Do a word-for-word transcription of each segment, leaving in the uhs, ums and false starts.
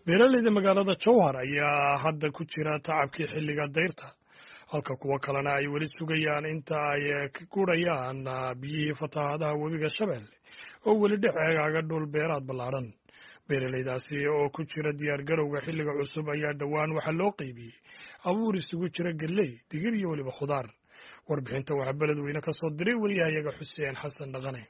beeralayda magaalada Jowhar ayaa hadda ku jira tacabkii xilliga dayrta halka kuwa kalena ay weli sugayaan inta ay ka guurayaan biyihii fatahaadaha webiga Shabeelle oo weli dhex eegaaga dhul beeraad ballaaran. beeralaydaasi oo ku jira diyaar garowga xilliga cusub ayaa dhowaan waxa loo qaybiyey abuur isugu jira galley, digir iyo weliba khudaar. warbixinta waxaa beledweyne ka soo diray wariyahayaga Xuseen Xasan Dhaqane.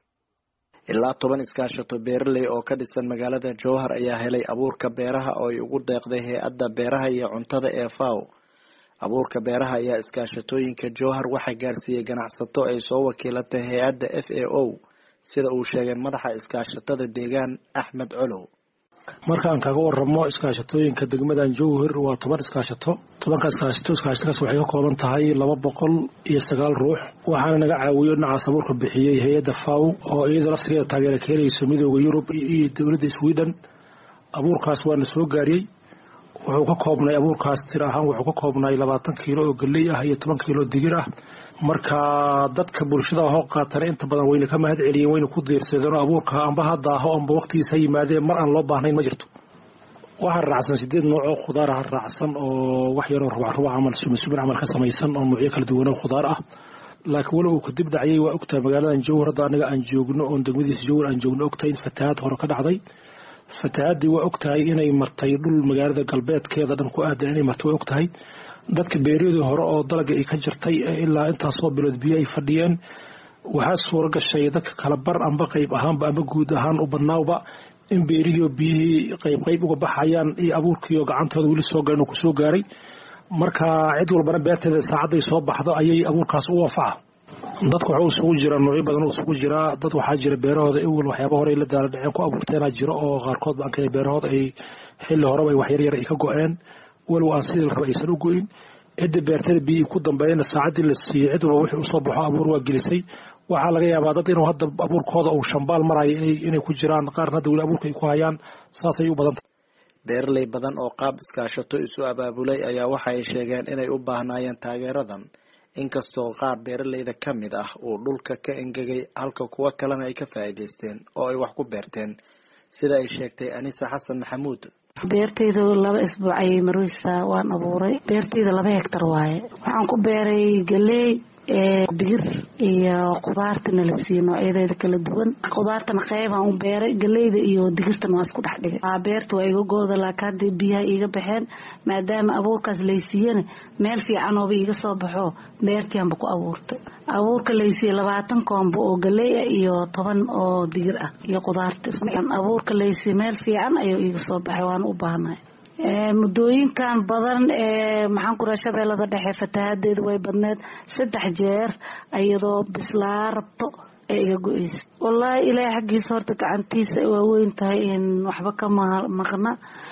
ilaa toban iskaashato beeraley oo ka dhisan magaalada Jowhar ayaa helay abuurka beeraha oo ay ugu deeqday hay'adda beeraha iyo cuntada ee F A O. abuurka beeraha ayaa iskaashatooyinka Jowhar waxa gaarsiiyay ganacsato ay soo wakiilatay hay'adda F A O sida uu sheegay madaxa iskaashatada deegaan Axmed Colow. markaan kaga warramo iskaashatooyinka degmadan Jowhar waa toban iskaashato tobanka iskaashato iskaashatadas waxay ka kooban tahay laba boqol iyo sagaal ruux waxaana naga caawiyo dhinaca abuurka bixiyay hay'adda F A O oo iyada laftigeeda taageero ka helayso midowga Yurub iyo dawladda Sweden. abuurkaas waa na soo gaariyay wuxuu ka koobnay abuurkaas tir ahaan wuxuu ka koobnay labaatan kiilo oo galley ah iyo toban kiilo digir ah. marka dadka bulshada oo qaatana inta badan wayna ka mahad celiyeen wayna ku diirsadeen abuurka amba hadda ah amba waqtigiisa yimaadeen mar aan loo baahnayn ma jirto. waxa raacsan sideed nooc oo khudaar ah raacsan oo wax yar oo rubac rubac amal sumin amal ka samaysan oo noocyo kala duwan oo khudaar ah. laakiin wali uu ka dib dhacay waa ogtahay magaaladan Jowhar anaga aan joogno oo degmadiisa Jowhar aan joogno ogtahay in fatahaad hore ka dhacday. fatahaadii waa ogtahay inay martay dhul magaalada galbeedkeeda dhan ku aadan inay martay waa ogtahay dadka beeriyada hore oo dalaga ay ka jirtay ilaa intaas soo bilood biyo ay fadhiyeen waxaa suura gashay dadka kala bar amba qayb ahaanba amba guud ahaan u badnaawba in beeriyada biyihii qayb qayb uga baxayaan iyo abuurkii gacantooda weli soo gaareen oo ku soo gaaray. marka cid walbana beerteeda saacaday soo baxdo ayay abuurkaas u waafaa. dadku waxa uu soo jira nooc badan oo soo jira dad waxa jira beerahooda ee waxyaabo hore la daala dhaceen ku abuurteena jiro oo qaarkood baan kale beerahooda ay xilli hore ay wax yar yar ay ka go'een walow aan sidii raba aysan u go'in cidda beertada biyo ku dambeeyna saacadii la siiyay cid walba wixii soo baxo abuur waa gelisay. waxa laga yaabaa dad inuu hadda abuurkooda uu shambaal maray inay ku jiraan qaar hadda wali abuurka ay ku hayaan saasay u badan. beeraley badan oo qaab iskaashato isu abaabulay ayaa waxa ay sheegeen inay u baahnayeen taageeradan inkastoo qaar beeralayda ka mid ah uu dhulka ka engegay halka kuwa kalena ay ka faa'iideysteen oo ay wax ku beerteen sida ay sheegtay Anisa Xasan Maxamuud. beertayda laba isbuuc ayay maraysaa waan abuuray beertayda laba hektar waaye waxaan ku beeray galley ee digir iyo khudaartana la siiyay noocyadeeda kala duwan. khudaartana qaybaan u beeray galleyda iyo digirtana waa isku dhex dhigay. beerta waa iga gooda laakiin hadda biyaha iga baxeen maadaama abuurkaas la siiyay meel fiican oo iga soo baxo beertiyanba ku abuurtay. abuurka la siiyay labaatan koombo oo galley iyo toban oo digir ah iyo khudaarta. abuurka la siiyay meel fiican ayuu iga soo baxay waan u baahnahay. muddooyinkan badan ee maxaan ku raashay Shabeellada Dhexe fatahaadeedu way badneed saddex jeer ayadoo bislaa rabto ee iga go'aysa. wallahi ilaahay xaqiisa horta gacantiisa waa weyn tahay in waxba ka maqna.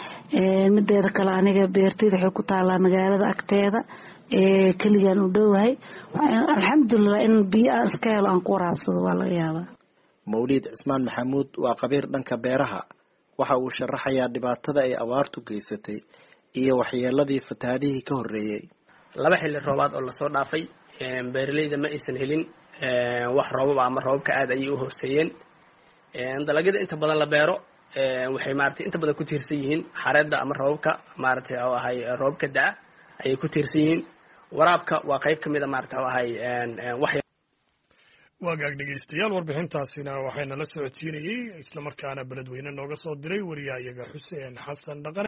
ee mideeda kale aniga beertayda waxay ku taalaa magaalada agteeda ee kaliyan u dhowahay alxamdulillah in biyo aan iska helo aan ku waraabsado waa laga yaabaa. Mawlid Cismaan Maxamuud waa qabiir dhanka beeraha waxa uu sharaxayaa dhibaatada ay abaartu geysatay iyo waxyeeladii fatahaadihii ka horeeyay. laba xilli roobaad oo la soo dhaafay beeralayda ma aysan helin wax roobab ama roobka aad ay u hooseeyeen. dalagyada inta badan la beero waxay maartay inta badan ku tiirsan yihiin xareedda ama roobka maartay oo ahay roobka daa ay ku tiirsan yihiin. waraabka waa qayb kamid ah maartay oo ahay wax waagaag dhegeystayaal warbixintaasina waxayna la socodsiinayay isla markaana beledweyne nooga soo diray wariyahayaga Xuseen Xasan Dhaqane.